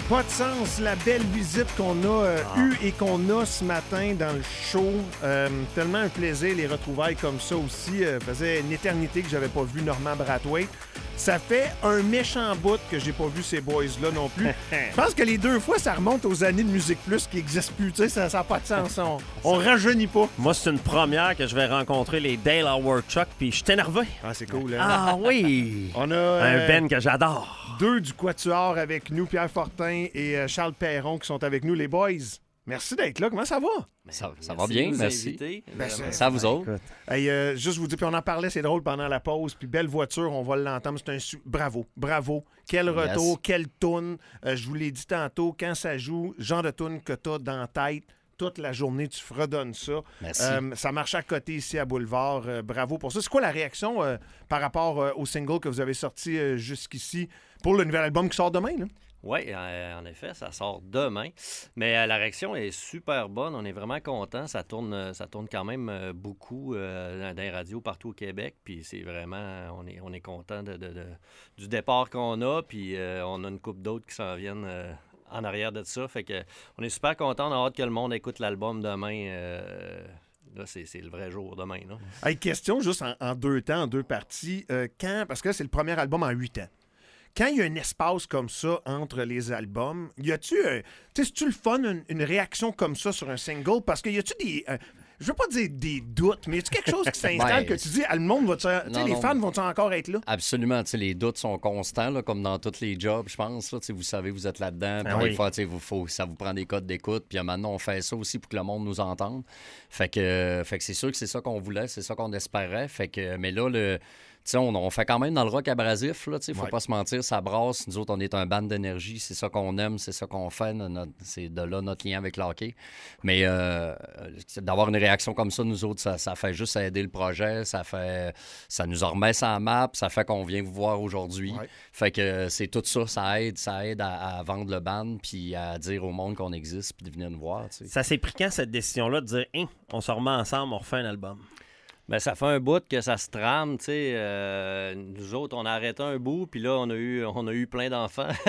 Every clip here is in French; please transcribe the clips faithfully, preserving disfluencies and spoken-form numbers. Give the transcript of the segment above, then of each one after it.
Pas de sens, la belle visite qu'on a euh, Ah. eue et qu'on a ce matin dans le show. Euh, tellement un plaisir, les retrouvailles comme ça aussi. Euh, faisait une éternité que j'avais pas vu Normand Brathwaite. Ça fait un méchant bout que j'ai pas vu ces boys-là non plus. Je pense que les deux fois, ça remonte aux années de Musique Plus qui n'existent plus. Tu sais, ça n'a pas de sens. On, on rajeunit pas. Moi, c'est une première que je vais rencontrer les Dale Howard Chuck, puis je suis énervé. Ah, c'est cool, hein? Ah oui! On a Un euh, Ben que j'adore. deux du Quatuor avec nous, Pierre Fortin et euh, Charles Perron qui sont avec nous, les boys. Merci d'être là. Comment ça va? Ça, ça Merci va bien, de nous merci. inviter. Ben, Vraiment. Ça à vous autres. Écoute. Hey, euh, juste vous dire, puis on en parlait, c'est drôle pendant la pause, puis belle voiture, on va l'entendre. C'est un su- bravo, bravo. Quel retour, Yes. quelle toune. Euh, je vous l'ai dit tantôt, quand ça joue, genre de toune que t'as dans la tête, toute la journée, tu fredonnes ça. Merci. Euh, ça marche à côté ici à Boulevard. Euh, bravo pour ça. C'est quoi la réaction euh, par rapport euh, au single que vous avez sorti euh, jusqu'ici pour le nouvel album qui sort demain? Là? Oui, en effet, ça sort demain. Mais euh, la réaction est super bonne. On est vraiment contents. Ça tourne, euh, ça tourne quand même euh, beaucoup euh, dans les radios partout au Québec. Puis c'est vraiment, on est, on est content de, de- de- du départ qu'on a. Puis euh, on a une couple d'autres qui s'en viennent euh, en arrière de ça. Fait que on est super contents. On a hâte que le monde écoute l'album demain. euh, Là, c'est, c'est le vrai jour demain. Là. Hey, question juste en, en deux temps, en deux parties. Euh, quand, parce que là, c'est le premier album en huit ans. Quand il y a un espace comme ça entre les albums, y a-tu, euh, tu sais, c'est-tu le fun, une, une réaction comme ça sur un single? Parce que y a-tu des, euh, je veux pas dire des doutes, mais y a-tu quelque chose qui s'installe Ben, que tu dis, ah, le monde va, tu sais, non, les non. fans vont-ils encore être là? Absolument. Tu sais, les doutes sont constants, là, comme dans tous les jobs, je pense. Là. Tu sais, vous savez, vous êtes là-dedans. Puis Ah des oui. fois, tu sais, vous, faut, ça vous prend des codes d'écoute. Puis maintenant, on fait ça aussi pour que le monde nous entende. Fait que, euh, fait que c'est sûr que c'est ça qu'on voulait, c'est ça qu'on espérait. Fait que, mais là, le... Tu sais, on, on fait quand même dans le rock abrasif, là, tu sais, faut Ouais. pas se mentir, ça brasse. Nous autres, on est un band d'énergie, c'est ça qu'on aime, c'est ça qu'on fait, no- notre- c'est de là notre lien avec l'hockey. Mais euh, d'avoir une réaction comme ça, nous autres, ça, ça fait juste aider le projet, ça fait, ça nous remet sur la map, ça fait qu'on vient vous voir aujourd'hui. Ouais. Fait que euh, c'est tout ça, ça aide, ça aide à, à vendre le band, puis à dire au monde qu'on existe, puis de venir nous voir, tu sais. Ça s'est pris quand, cette décision-là, de dire hein, on se remet ensemble, on refait un album? Ben, ça fait un bout que ça se trame, tu sais. euh, nous autres, on a arrêté un bout, puis là, on a eu, on a eu plein d'enfants. On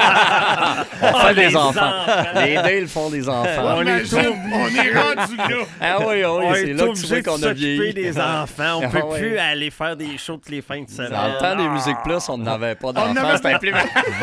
fait les des enfants. enfants. Les Dale font des enfants. On, est tout- on est rendu là! Ah oui, oui, On c'est est là que tu obligé vois de qu'on a s'occuper vieilli. des enfants. On Ah peut ouais. plus aller faire des shows toutes les fins de semaine. Dans le temps des Musiques Plus, on n'avait pas d'enfants. n'avait C'était plus...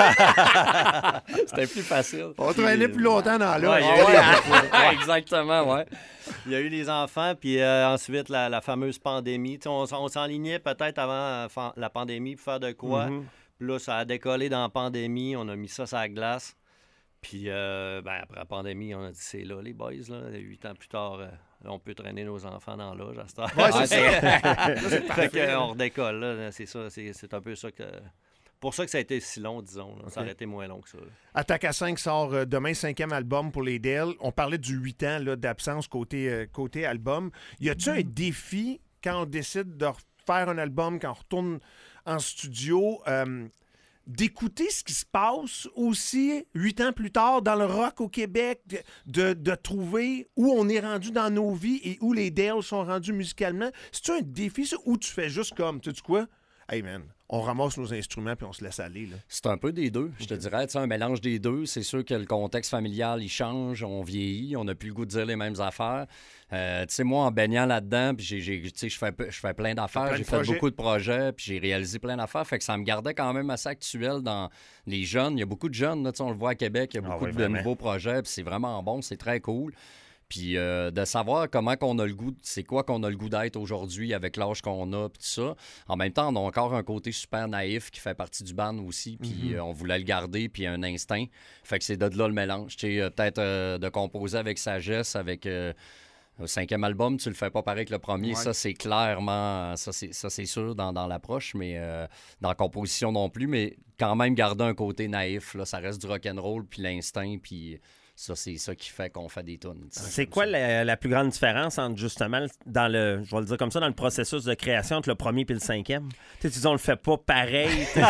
C'était plus facile. On traînait plus longtemps dans là. Ouais, il y a Ah eu ouais, ouais, exactement, ouais. Il y a eu les enfants, puis euh, ensuite la, la fameuse pandémie. Tu sais, on, s- on s'enlignait peut-être avant euh, fa- la pandémie pour faire de quoi. Mhm. Puis là, ça a décollé dans la pandémie. On a mis ça sur la glace. Puis euh, ben, après la pandémie, on a dit c'est là, les boys. Là. Huit ans plus tard, euh, on peut traîner nos enfants dans l'âge à cette heure. Ouais, c'est Ah, ça. Fait que, on redécolle. Là. C'est ça. C'est, c'est un peu ça que. Pour ça que ça a été si long, disons. Là. Ça aurait été moins long que ça. là. Attaque à cinq sort euh, demain, cinquième album pour les Dale. On parlait du huit ans là, d'absence côté, euh, côté album. Y a-tu un défi quand on décide de faire un album, quand on retourne en studio, euh, d'écouter ce qui se passe aussi huit ans plus tard dans le rock au Québec, de, de, de trouver où on est rendu dans nos vies et où les Dale sont rendus musicalement? C'est-tu un défi, ça, ou tu fais juste comme, tu sais quoi? Hey man, on ramasse nos instruments puis on se laisse aller, là. C'est un peu des deux, je te dirais. Tu sais, un mélange des deux. C'est sûr que le contexte familial, il change, on vieillit, on n'a plus le goût de dire les mêmes affaires. Euh, tu sais, moi, en baignant là-dedans, puis j'ai, j'ai- tu sais, je fais, je fais plein d'affaires, Plein de j'ai fait projets. beaucoup de projets, puis j'ai réalisé plein d'affaires, fait que ça me gardait quand même assez actuel dans les jeunes. Il y a beaucoup de jeunes, là, tu sais, on le voit à Québec, il y a Ah beaucoup oui, de vraiment. nouveaux projets, puis c'est vraiment bon, c'est très cool. Puis euh, de savoir comment qu'on a le goût, c'est quoi qu'on a le goût d'être aujourd'hui avec l'âge qu'on a, puis tout ça. En même temps, on a encore un côté super naïf qui fait partie du band aussi, puis euh, on voulait le garder, puis un instinct. Fait que c'est de là le mélange. Tu sais, euh, peut-être euh, de composer avec sagesse, avec... euh, le cinquième album, tu le fais pas pareil que le premier. Ouais. Ça, c'est clairement... Ça, c'est, ça, c'est sûr dans, dans l'approche, mais euh, dans la composition non plus. Mais quand même garder un côté naïf. Là, ça reste du rock'n'roll, puis l'instinct, puis... Ça, c'est ça qui fait qu'on fait des tunes. C'est quoi la, la plus grande différence entre, justement, dans le, je vais le dire comme ça, dans le processus de création entre le premier et le cinquième? Tu sais, tu dis, on le fait pas pareil.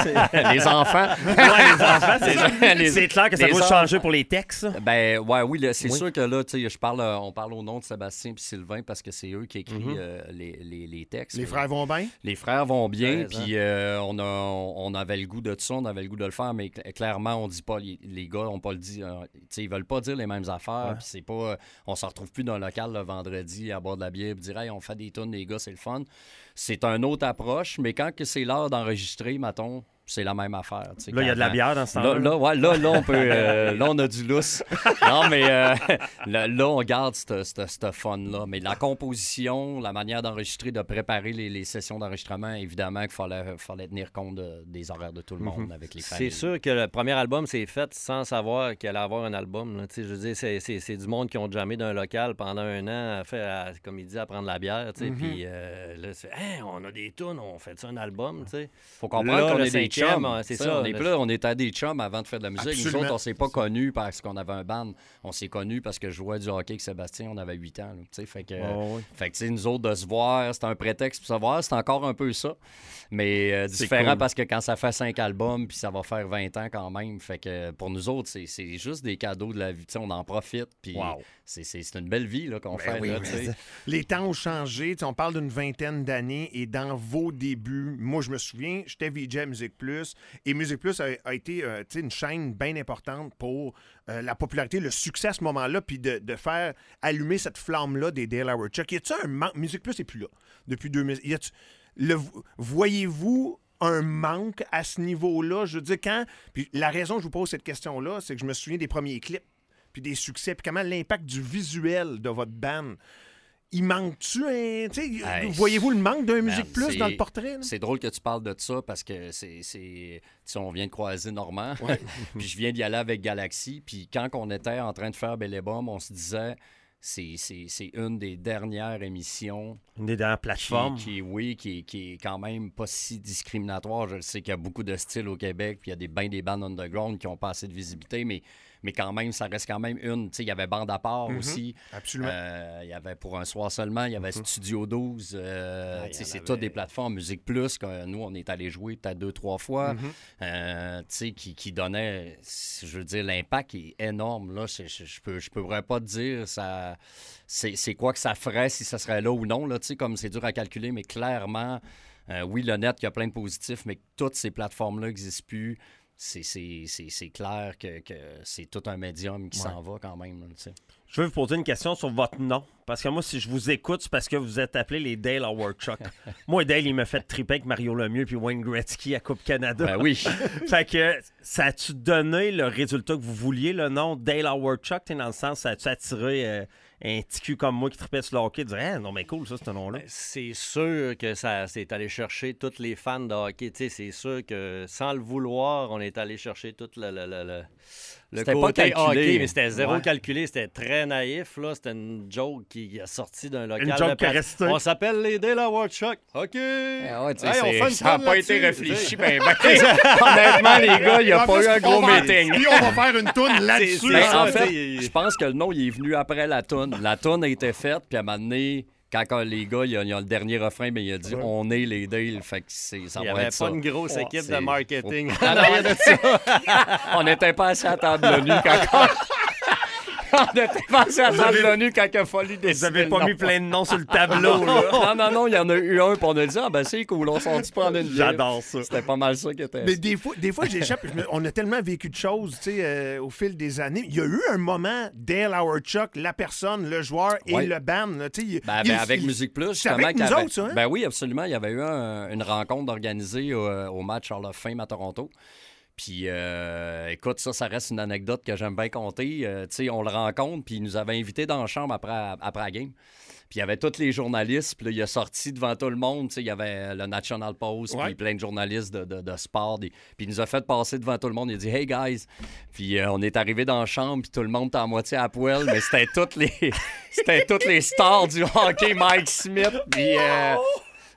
Les enfants. Ouais, les enfants, c'est, les, c'est clair que ça doit changer pour les textes. Ben, ouais, oui, là, c'est oui. sûr que là, tu sais, je parle, on parle au nom de Sébastien et Sylvain parce que c'est eux qui écrivent mm-hmm. euh, les, les, les textes. Les frères vont bien? Les frères vont bien, puis euh, on, a, on avait le goût de ça, on avait le goût de le faire, mais clairement, on dit pas, les, les gars n'ont pas le dit, euh, tu sais, ils veulent pas dire les mêmes affaires, ouais. Puis c'est pas, on se retrouve plus dans le local le vendredi à boire de la bière et dire, hey, on fait des tunes, les gars, c'est le fun. C'est une autre approche, mais quand que c'est l'heure d'enregistrer, mettons, c'est la même affaire. Là, il y a de la bière dans ce temps-là. Là, là, ouais, là, là, on peut, euh, là, on a du lousse. Non, mais euh, là, là, on garde ce fun-là. Mais la composition, la manière d'enregistrer, de préparer les, les sessions d'enregistrement, évidemment qu'il fallait, fallait tenir compte de, des horaires de tout le monde mm-hmm. avec les familles. C'est sûr que le premier album s'est fait sans savoir qu'il allait avoir un album. Là. Je veux dire, c'est, c'est, c'est du monde qui ont jamais d'un local pendant un an, à faire, à, comme il dit, à prendre la bière. Mm-hmm. Puis euh, là, c'est hey, on a des tunes, on fait ça un album. Il faut comprendre qu'on est des chums, c'est ça, ça. On est là, on était des chums avant de faire de la musique. Absolument. Nous autres, on s'est pas connus parce qu'on avait un band. On s'est connus parce que je jouais du hockey avec Sébastien, on avait huit ans. Là, fait que, oh, oui. fait que nous autres, de se voir, c'était un prétexte pour se voir. C'est encore un peu ça. Mais euh, différent cool. Parce que quand ça fait cinq albums, puis ça va faire vingt ans quand même. Fait que pour nous autres, c'est, c'est juste des cadeaux de la vie. T'sais, on en profite. Puis wow. c'est, c'est, c'est une belle vie là, qu'on ben fait. Oui, là, les temps ont changé. On parle d'une vingtaine d'années. Et dans vos débuts, moi, je me souviens, j'étais V J à Musique Plus. Et Musique Plus a, a été euh, une chaîne bien importante pour euh, la popularité, le succès à ce moment-là, puis de, de faire allumer cette flamme-là des Dale Howard Chuck. Y a-t-il un manque? Musique Plus n'est plus là depuis deux mille. Y a-t-il... Le, voyez-vous un manque à ce niveau-là? Je veux dire, quand... Puis la raison que je vous pose cette question-là, c'est que je me souviens des premiers clips, puis des succès, puis comment l'impact du visuel de votre band... Il manque-tu un... Hey, voyez-vous le manque d'un Musique man, Plus dans le portrait? Là? C'est drôle que tu parles de ça parce que c'est... c'est on vient de croiser Normand, ouais. Puis je viens d'y aller avec Galaxy. Puis quand on était en train de faire Belle et Bombe, on se disait... C'est, c'est, c'est une des dernières émissions. Une des dernières plateformes. Qui, qui, oui, qui, qui est quand même pas si discriminatoire. Je sais qu'il y a beaucoup de styles au Québec, puis il y a des, bien des bandes underground qui ont pas assez de visibilité, mais, mais quand même, ça reste quand même une. Tu sais, il y avait Bande à part mm-hmm. aussi. Absolument. Euh, il y avait Pour un soir seulement, il y avait mm-hmm. Studio douze. Euh, ah, tu sais, c'est avait... toutes des plateformes. Musique Plus, que nous, on est allé jouer peut-être deux, trois fois. Mm-hmm. Euh, tu sais, qui, qui donnait, je veux dire, l'impact est énorme. Là, je, je, je peux, je pourrais pas te dire ça. C'est, c'est quoi que ça ferait si ça serait là ou non, là, comme c'est dur à calculer, mais clairement, euh, oui, le net, il y a plein de positifs, mais que toutes ces plateformes-là n'existent plus. C'est, c'est, c'est, c'est clair que, que c'est tout un médium qui ouais. s'en va quand même. Là, je veux vous poser une question sur votre nom. Parce que moi, si je vous écoute, c'est parce que vous êtes appelés les Dale Howard Chuck. Moi, Dale, il m'a fait triper avec Mario Lemieux puis Wayne Gretzky à Coupe Canada. Ben oui. Fait que, ça a-tu donné le résultat que vous vouliez, le nom Dale Howard Chuck? Dans le sens, ça a-tu attiré euh, un petit cul comme moi qui tripait sur le hockey, dirait, ah, non, mais cool, ça, ce nom-là. Ben, c'est sûr que ça c'est allé chercher tous les fans de hockey. T'sais, c'est sûr que sans le vouloir, on est allé chercher tout le. le, le, le... Le c'était côté pas calculé. Hockey, mais c'était zéro ouais. calculé, c'était très naïf. Là. C'était une joke qui a sorti d'un local. Une joke qui est restée. On s'appelle les Dale Howard Chuck. OK. Ah ouais, hey, on ça n'a pas été réfléchi. Ben, ben, honnêtement, les gars, il n'y a pas eu un gros meeting. Puis on va faire une toune là-dessus. Ben, en fait, je pense que le nom, il est venu après la toune. La toune a été faite, puis à un moment donné... Quand les gars, il y, a, il y a le dernier refrain, mais il a dit ouais. on est les Dale. Fait que c'est, ça il va n'y avait être pas ça. une grosse équipe oh, de marketing. Faut... Ah, non, de ça. On n'était pas assez à table de nuit quand on était pas assez à table de nuit quand il a fallu décider. Vous n'avez pas non. mis plein de noms sur le tableau. Là. Non, non, non, il y en a eu un, puis on a dit ah ben c'est cool, on s'en dit prendre une. J'adore ça. C'était pas mal ça qui était. Mais des fois, des fois j'échappe. me... On a tellement vécu de choses, tu sais, euh, au fil des années. Il y a eu un moment, Dale Howard Chuck, la personne, le joueur et ouais. le band. Là, il, ben, il, ben, avec il, Musique Plus, c'est avec nous avait... autres, ça, hein? Ben oui, absolument. Il y avait eu un, une rencontre organisée au, au match Hall of Fame à Toronto. Puis, euh, écoute, ça, ça reste une anecdote que j'aime bien compter. Euh, tu sais, on le rencontre, puis il nous avait invités dans la chambre après, après la game. Puis, il y avait tous les journalistes, puis là, il a sorti devant tout le monde. Tu sais, il y avait le National Post, ouais. puis plein de journalistes de, de, de sport. Des... Puis, il nous a fait passer devant tout le monde. Il a dit « Hey, guys! » Puis, euh, on est arrivé dans la chambre, puis tout le monde était à moitié à poil, mais c'était toutes les... c'était toutes les stars du hockey, Mike Smith, puis... Euh...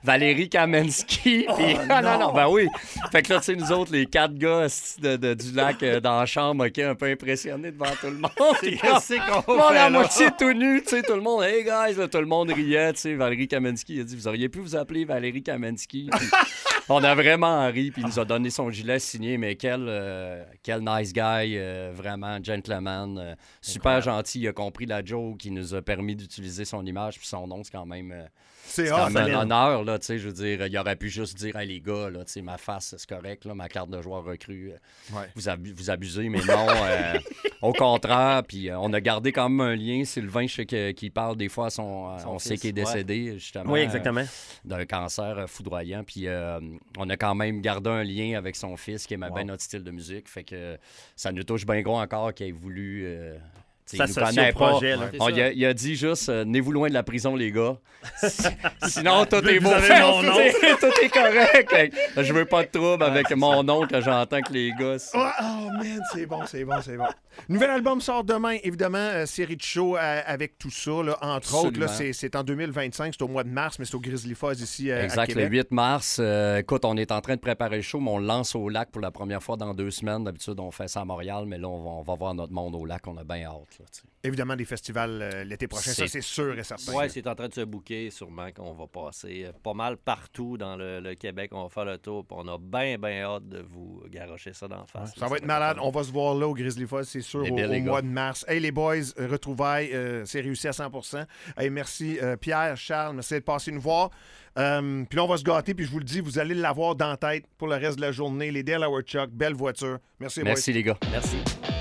Valérie Kamensky. Puis, Oh, ah, non, non. non, ben oui. Fait que là, tu sais, nous autres, les quatre gars esti, de, de- du lac euh, dans la chambre, OK, un peu impressionnés devant tout le monde. Puis, Qu'est-ce qu'on on fait, a là? moitié tout nu, tu sais, tout le monde, hey guys, là, tout le monde riait, tu sais. Valérie Kamensky, il a dit, vous auriez pu vous appeler Valérie Kamensky. Puis, on a vraiment ri, puis il nous a donné son gilet signé, mais quel, euh, quel nice guy, euh, vraiment, gentleman, euh, super gentil, il a compris la joke, il nous a permis d'utiliser son image, puis son nom, c'est quand même... euh, C'est c'est hot, quand même solide. un honneur, là, tu sais, je veux dire, il aurait pu juste dire, hey, les gars, là, tu sais, ma face, c'est correct, là, ma carte de joueur recrue, euh, Ouais. vous, abu- vous abusez, mais non, euh, au contraire, puis euh, on a gardé quand même un lien. Sylvain, je sais que- qu'il parle des fois à son, euh, Son on sait fils, qu'il est décédé, justement. Oui, euh, exactement. d'un cancer euh, foudroyant, puis euh, on a quand même gardé un lien avec son fils qui aimait Wow. bien notre style de musique, fait que ça nous touche bien gros encore qu'il ait voulu... euh, tu sais, il nous S'associer connaît au pas. projet, là. C'est On- ça. il, a, il a dit juste, euh, venez-vous loin de la prison, les gars. Sinon, tout Vous est beau. avez fait, mon tout, nom. est, tout est correct. Fait que Je veux pas de trouble avec mon nom que j'entends que les gars. c'est- Oh, oh, man, c'est bon, c'est bon, c'est bon. Nouvel album sort demain, évidemment, euh, série de shows euh, avec tout ça, là, entre autres. Là, Absolument. c'est, c'est en deux mille vingt-cinq, c'est au mois de mars, mais c'est au Grizzly Fuzz ici euh, à Exact, Québec. le huit mars. Euh, écoute, on est en train de préparer le show, mais on le lance au lac pour la première fois dans deux semaines. D'habitude, on fait ça à Montréal, mais là, on va, on va voir notre monde au lac. On a bien hâte. Là, tu sais. Évidemment, des festivals euh, l'été prochain, ça C'est- c'est sûr et certain. Oui, c'est en train de se bouquer, sûrement qu'on va passer euh, pas mal partout dans le, le Québec. On va faire le tour, puis on a bien, bien hâte de vous garocher ça d'en face. Ça va être malade. On va se voir là au Grizzly Fuzz, c'est sûr, Les au, belles, au les mois gars. de mars. Hey, les boys, euh, retrouvailles, euh, c'est réussi à cent pour cent. Hey, merci euh, Pierre, Charles, merci de passer nous voir. Euh, puis là, on va se gâter, puis je vous le dis, vous allez l'avoir dans la tête pour le reste de la journée. Les Dale Howard Chuck, belle voiture. Merci, les boys. Merci, les gars. Merci.